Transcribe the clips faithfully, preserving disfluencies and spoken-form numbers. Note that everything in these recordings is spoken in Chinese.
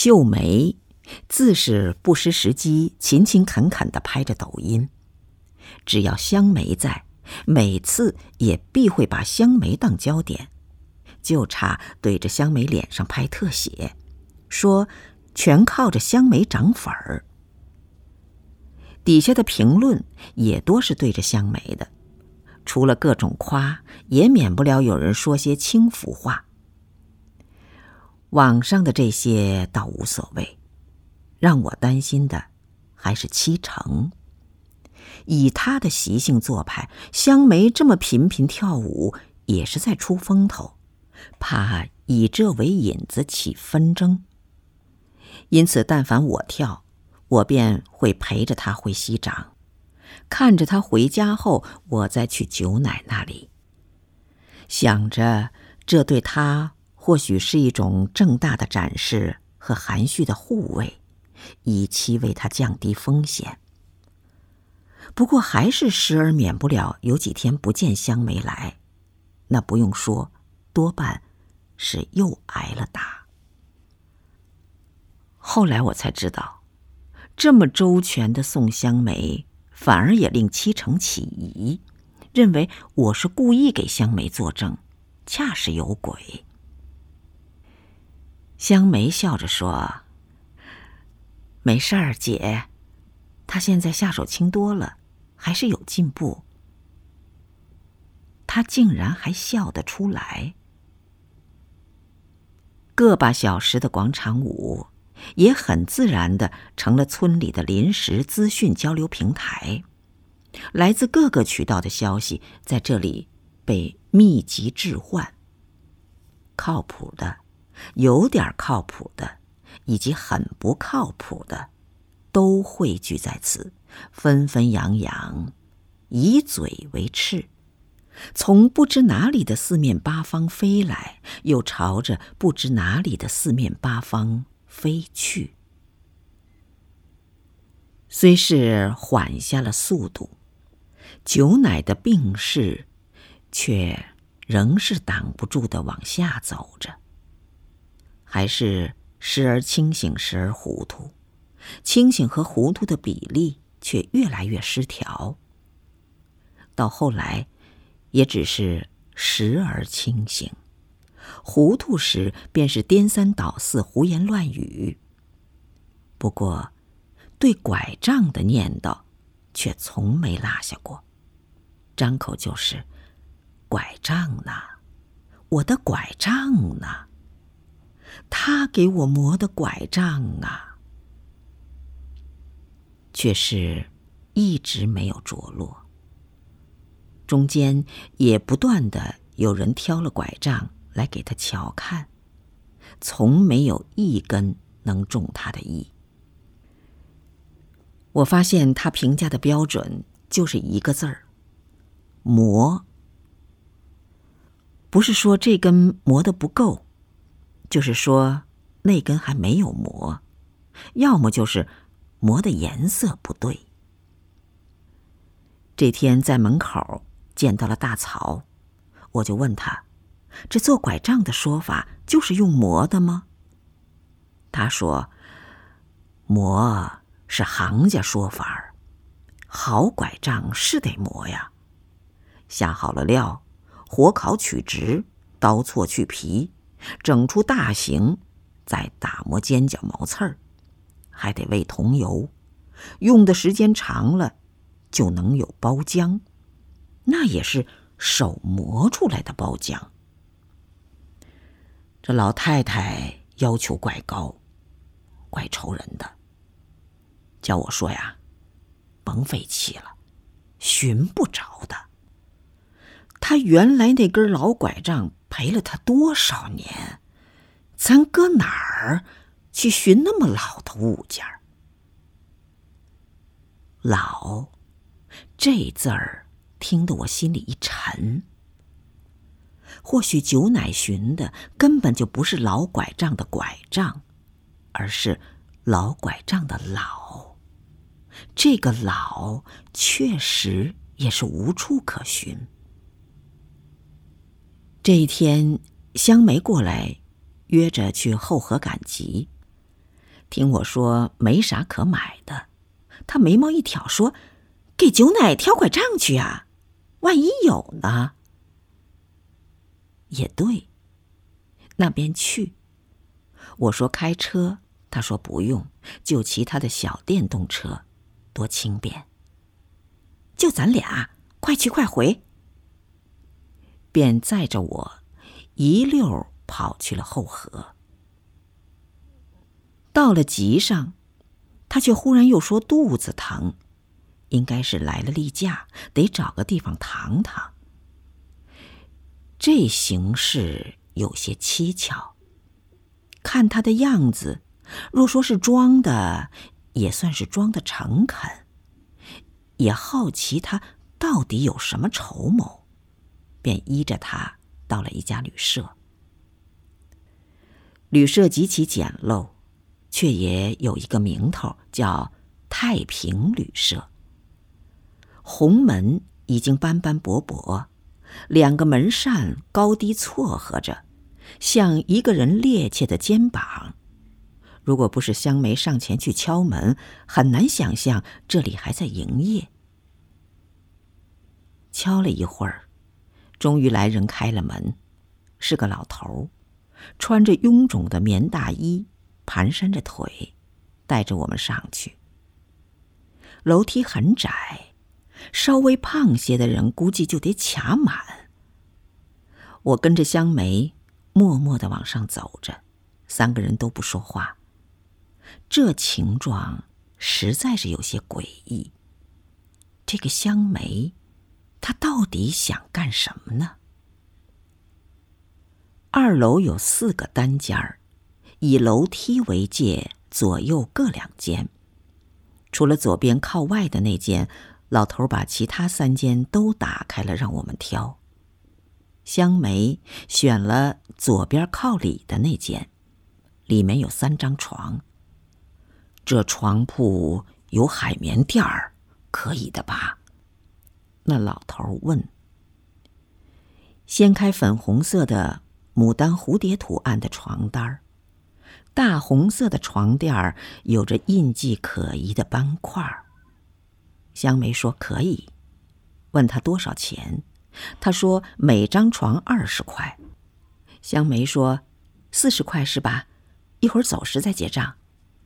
秀梅自是不失时机，勤勤恳恳地拍着抖音。只要香梅在，每次也必会把香梅当焦点，就差对着香梅脸上拍特写，说全靠着香梅涨粉儿。底下的评论也多是对着香梅的，除了各种夸，也免不了有人说些轻浮话。网上的这些倒无所谓，让我担心的还是七成。以他的习性做派，香梅这么频频跳舞也是在出风头，怕以这为引子起纷争。因此但凡我跳，我便会陪着他回西长，看着他回家后，我再去九奶那里，想着这对他或许是一种正大的展示和含蓄的护卫，以期为他降低风险。不过还是时而免不了有几天不见香梅来，那不用说，多半是又挨了打。后来我才知道，这么周全的送香梅，反而也令七成起疑，认为我是故意给香梅作证，恰是有鬼。香梅笑着说：“没事儿，姐，她现在下手轻多了，还是有进步。”她竟然还笑得出来。个把小时的广场舞也很自然地成了村里的临时资讯交流平台，来自各个渠道的消息在这里被密集置换，靠谱的、有点靠谱的以及很不靠谱的都汇聚在此，纷纷扬扬，以嘴为翅，从不知哪里的四面八方飞来，又朝着不知哪里的四面八方飞去。虽是缓下了速度，九奶的病势却仍是挡不住的往下走着，还是时而清醒时而糊涂，清醒和糊涂的比例却越来越失调，到后来也只是时而清醒，糊涂时便是颠三倒四、胡言乱语。不过对拐杖的念叨却从没落下过，张口就是拐杖呢，我的拐杖呢，他给我磨的拐杖啊，却是一直没有着落。中间也不断的有人挑了拐杖来给他瞧看，从没有一根能中他的意。我发现他评价的标准就是一个字儿：磨。不是说这根磨得不够，就是说那根还没有磨，要么就是磨的颜色不对。这天在门口见到了大曹，我就问他，这做拐杖的说法就是用磨的吗？他说，磨是行家说法，好拐杖是得磨呀，下好了料，火烤取直，刀错去皮，整出大形，再打磨尖角毛刺儿，还得喂桐油，用的时间长了就能有包浆，那也是手磨出来的包浆。这老太太要求怪高，怪愁人的，叫我说呀，甭费气了，寻不着的。他原来那根老拐杖陪了他多少年，咱搁哪儿去寻那么老的物件儿？老这字儿听得我心里一沉。或许九奶寻的根本就不是老拐杖的拐杖，而是老拐杖的老。这个老确实也是无处可寻。这一天，香梅过来约着去后河赶集， 听我说没啥可买的，他眉毛一挑说：“给九奶挑拐杖去啊，万一有呢？”也对，那便去。我说开车，他说不用，就骑他的小电动车，多轻便。就咱俩，快去快回。便载着我一溜跑去了后河。到了集上，他却忽然又说肚子疼，应该是来了例假，得找个地方躺躺。这形势有些蹊跷，看他的样子，若说是装的，也算是装的诚恳，也好奇他到底有什么筹谋，便依着他到了一家旅社。旅社极其简陋，却也有一个名头，叫太平旅社。红门已经斑斑驳驳，两个门扇高低错合着，像一个人趔趄的肩膀。如果不是香梅上前去敲门，很难想象这里还在营业。敲了一会儿，终于来人开了门，是个老头，穿着臃肿的棉大衣，蹒跚着腿，带着我们上去。楼梯很窄，稍微胖些的人估计就得卡满。我跟着香梅默默地往上走着，三个人都不说话。这情状实在是有些诡异。这个香梅，她到底想干什么呢？二楼有四个单间儿，以楼梯为界，左右各两间。除了左边靠外的那间，老头把其他三间都打开了，让我们挑。香梅选了左边靠里的那间，里面有三张床。这床铺有海绵垫儿，可以的吧？那老头问。掀开粉红色的牡丹蝴蝶图案的床单儿，大红色的床垫儿有着印记可疑的斑块儿。香梅说可以，问他多少钱，他说每张床二十块。香梅说四十块是吧？一会儿走时再结账。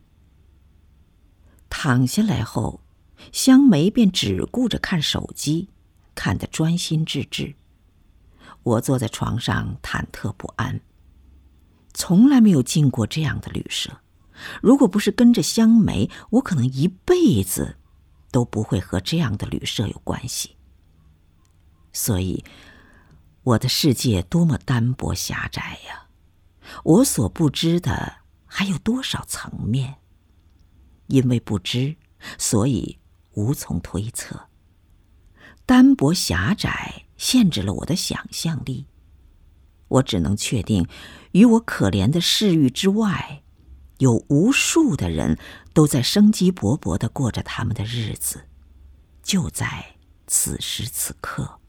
躺下来后，香梅便只顾着看手机，看得专心致志。我坐在床上忐忑不安，从来没有进过这样的旅社。如果不是跟着香梅，我可能一辈子都不会和这样的旅社有关系。所以，我的世界多么单薄狭窄呀！我所不知的还有多少层面？因为不知，所以无从推测。单薄狭窄限制了我的想象力。我只能确定，于我可怜的世域之外，有无数的人都在生机勃勃地过着他们的日子，就在此时此刻。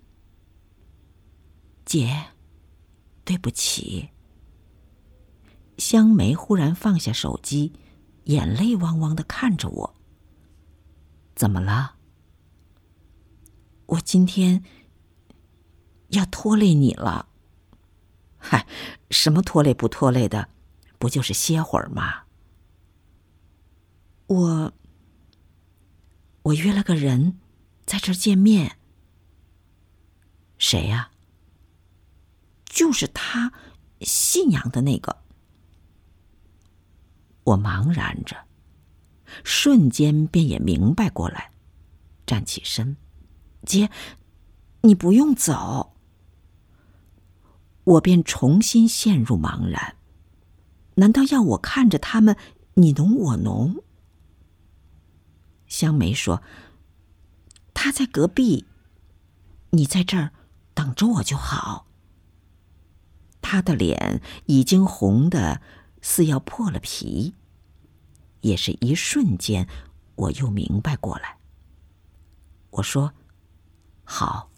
姐，对不起。香梅忽然放下手机，眼泪汪汪地看着我。怎么了？我今天要拖累你了。嗨，什么拖累不拖累的，不就是歇会儿吗？我我约了个人在这儿见面。谁呀？就是他信仰的那个。我茫然着，瞬间便也明白过来，站起身。姐，你不用走。我便重新陷入茫然。难道要我看着他们你侬我侬？香梅说，他在隔壁，你在这儿等着我就好。他的脸已经红得似要破了皮，也是一瞬间，我又明白过来。我说好。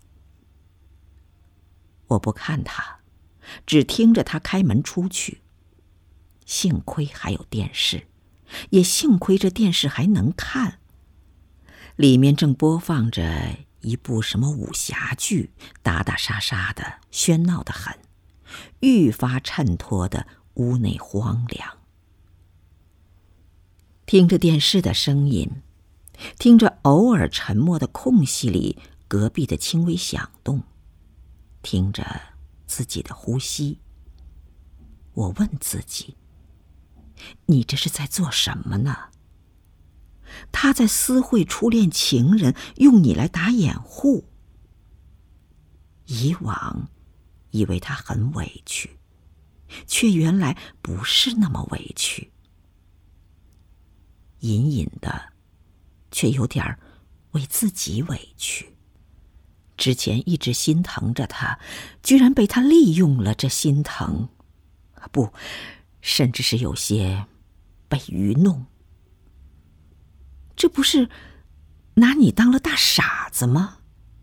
我不看他，只听着他开门出去。幸亏还有电视， 也幸亏这电视还能看。里面正播放着一部什么武侠剧，打打杀杀的，喧闹得很，愈发衬托的屋内荒凉。听着电视的声音，听着偶尔沉默的空隙里隔壁的轻微响动，听着自己的呼吸，我问自己，你这是在做什么呢？他在私会初恋情人，用你来打掩护。以往以为他很委屈，却原来不是那么委屈，隐隐的却有点为自己委屈。之前一直心疼着他，居然被他利用了这心疼，不，甚至是有些被愚弄。这不是拿你当了大傻子吗？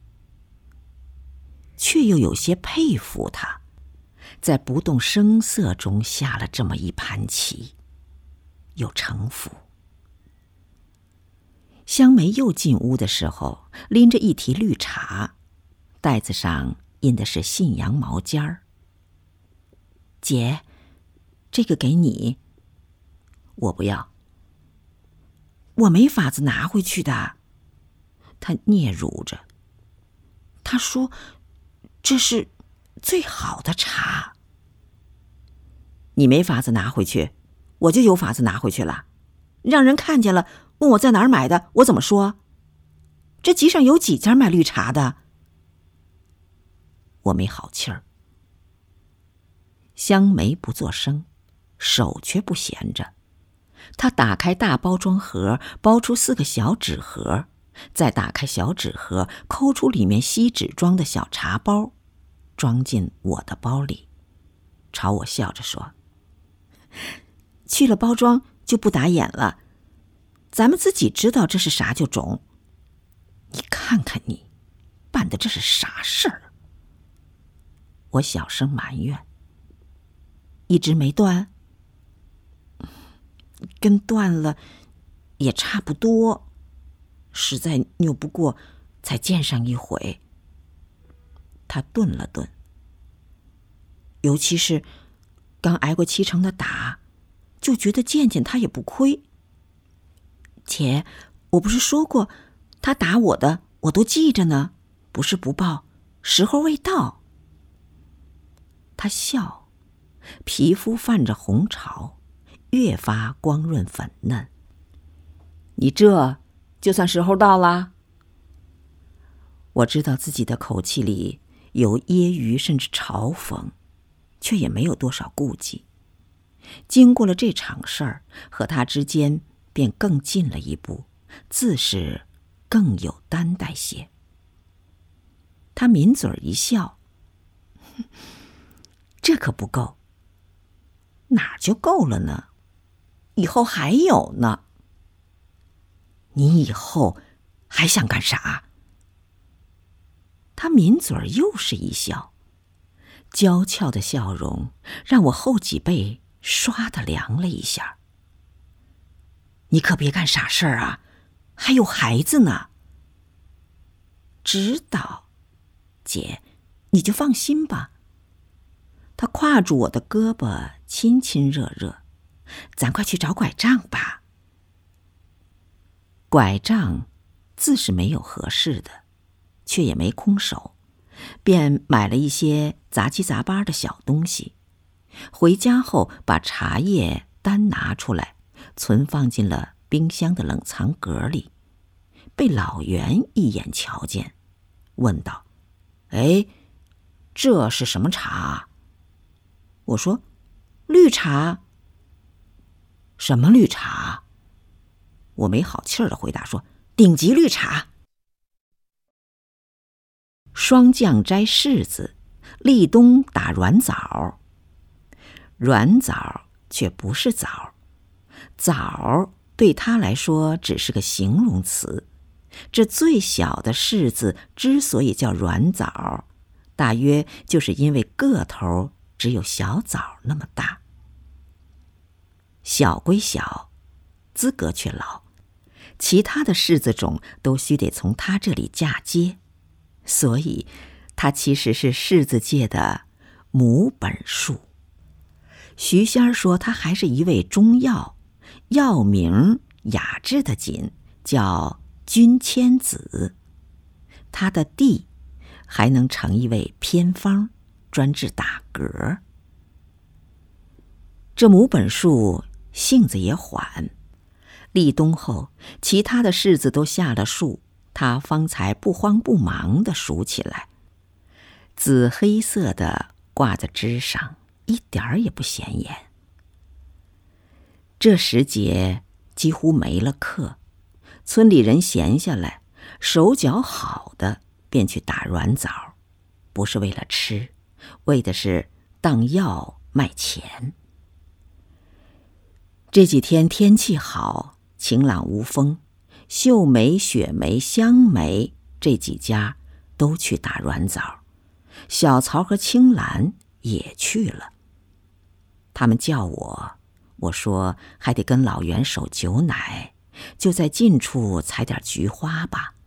却又有些佩服他，在不动声色中下了这么一盘棋，又城府。香梅又进屋的时候，拎着一提绿茶，袋子上印的是信阳毛尖儿。姐，这个给你。我不要。我没法子拿回去的。他嗫嚅着。他说这是最好的茶。你没法子拿回去，我就有法子拿回去了。让人看见了，问我在哪儿买的，我怎么说？这集上有几家卖绿茶的？我没好气儿。香梅不作声，手却不闲着。她打开大包装盒，包出四个小纸盒，再打开小纸盒，抠出里面锡纸装的小茶包，装进我的包里，朝我笑着说：去了包装就不打眼了，咱们自己知道这是啥就中。你看看你办的这是啥事儿？我小声埋怨。一直没断？跟断了也差不多，实在拗不过才见上一回。他顿了顿，尤其是刚挨过七成的打，就觉得见见他也不亏。姐，我不是说过他打我的我都记着呢，不是不报，时候未到。他笑，皮肤泛着红潮，越发光润粉嫩。你这就算时候到啦？我知道自己的口气里有揶揄甚至嘲讽，却也没有多少顾忌。经过了这场事儿，和他之间便更近了一步，自是更有担待些。他抿嘴一笑，这可不够。哪就够了呢？以后还有呢。你以后还想干啥？他抿嘴又是一笑，娇俏的笑容让我后脊背唰的凉了一下。你可别干傻事儿啊，还有孩子呢。知道，姐，你就放心吧。他挎住我的胳膊，亲亲热热，咱快去找拐杖吧。拐杖自是没有合适的，却也没空手，便买了一些杂七杂八的小东西。回家后把茶叶单拿出来，存放进了冰箱的冷藏格里，被老袁一眼瞧见，问道：哎，这是什么茶？我说：绿茶。什么绿茶？我没好气儿的回答说：顶级绿茶。霜降摘柿子，立冬打软枣。软枣却不是枣，枣对他来说只是个形容词。这最小的柿子之所以叫软枣，大约就是因为个头只有小枣那么大。小归小， 资格去捞，其他的柿子种都须得从他这里嫁接，所以他其实是柿子界的母本树。徐仙儿说他还是一味中药，药名雅致的紧，叫君千子。他的地还能成一味偏方，专治打嗝。这母本树性子也缓，立冬后，其他的柿子都下了树，它方才不慌不忙地数起来。紫黑色的挂在枝上，一点儿也不显眼。这时节几乎没了客，村里人闲下来，手脚好的便去打软枣，不是为了吃，为的是当药卖钱。这几天天气好，晴朗无风，秀梅、雪梅、香梅这几家都去打软枣，小曹和青兰也去了。他们叫我，我说还得跟老袁守酒奶，就在近处采点菊花吧。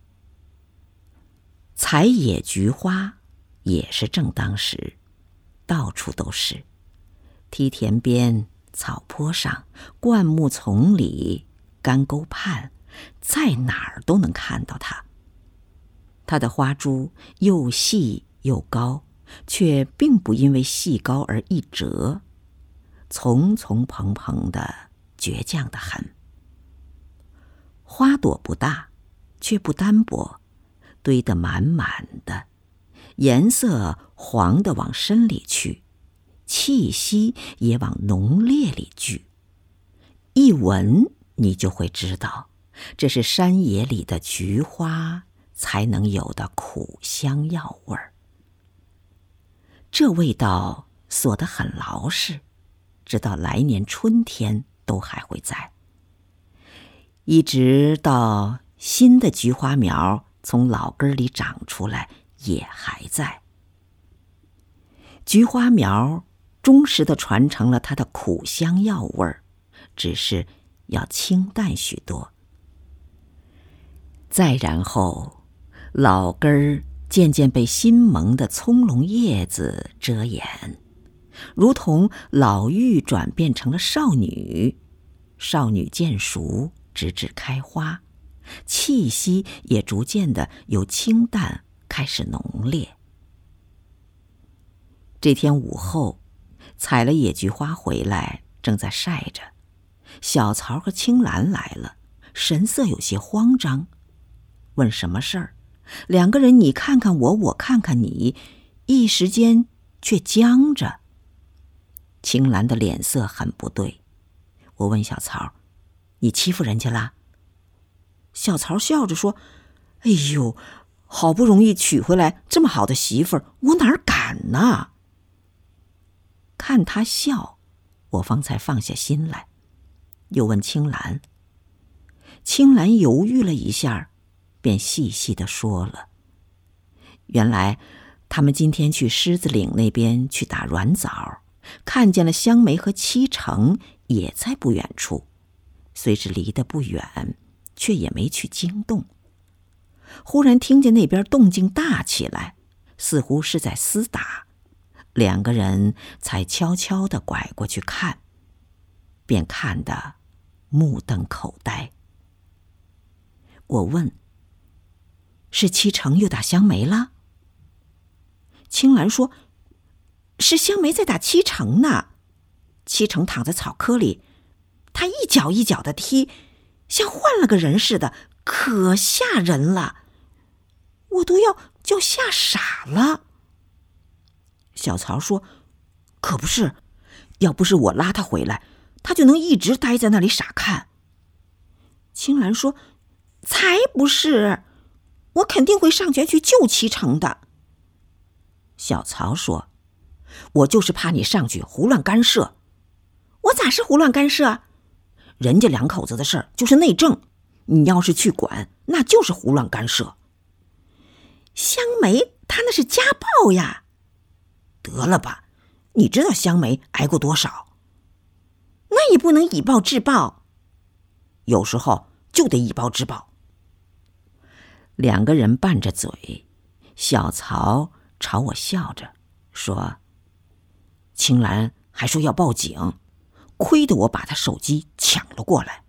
采野菊花也是正当时，到处都是，梯田边、草坡上、灌木丛里、干沟畔，在哪儿都能看到它。它的花株又细又高，却并不因为细高而易折，丛丛蓬蓬的，倔强得很。花朵不大，却不单薄，堆得满满的，颜色黄得往深里去，气息也往浓烈里聚。一闻你就会知道，这是山野里的菊花才能有的苦香药味儿。这味道锁得很牢实，直到来年春天都还会在，一直到新的菊花苗从老根里长出来也还在。菊花苗忠实地传承了它的苦香药味儿，只是要清淡许多。再然后，老根儿渐渐被新萌的葱茏叶子遮掩，如同老妪转变成了少女，少女渐熟，直至开花，气息也逐渐的由清淡开始浓烈。这天午后，采了野菊花回来，正在晒着，小曹和青兰来了，神色有些慌张，问什么事儿。两个人你看看我，我看看你，一时间却僵着。青兰的脸色很不对，我问小曹：“你欺负人家啦？”小曹笑着说：“哎呦，好不容易娶回来这么好的媳妇儿，我哪儿敢呢？”看他笑，我方才放下心来，又问青兰。青兰犹豫了一下，便细细地说了。原来他们今天去狮子岭那边去打软枣，看见了香梅和七成也在不远处，虽是离得不远，却也没去惊动。忽然听见那边动静大起来，似乎是在厮打，两个人才悄悄地拐过去看，便看得目瞪口呆。我问：“是七成又打香梅了？”青兰说：“是香梅在打七成呢。七成躺在草窠里，他一脚一脚的踢，像换了个人似的，可吓人了，我都要叫吓傻了。”小曹说：“可不是，要不是我拉他回来，他就能一直待在那里傻看。”青兰说：“才不是，我肯定会上前去救七成的。”小曹说：“我就是怕你上去胡乱干涉。”我咋是胡乱干涉？人家两口子的事儿就是内政，你要是去管，那就是胡乱干涉。香梅她那是家暴呀。得了吧，你知道香梅挨过多少？那也不能以暴制暴。 有时候就得以暴制暴。两个人拌着嘴，小曹朝我笑着说：“青兰还说要报警，亏得我把他手机抢了过来。”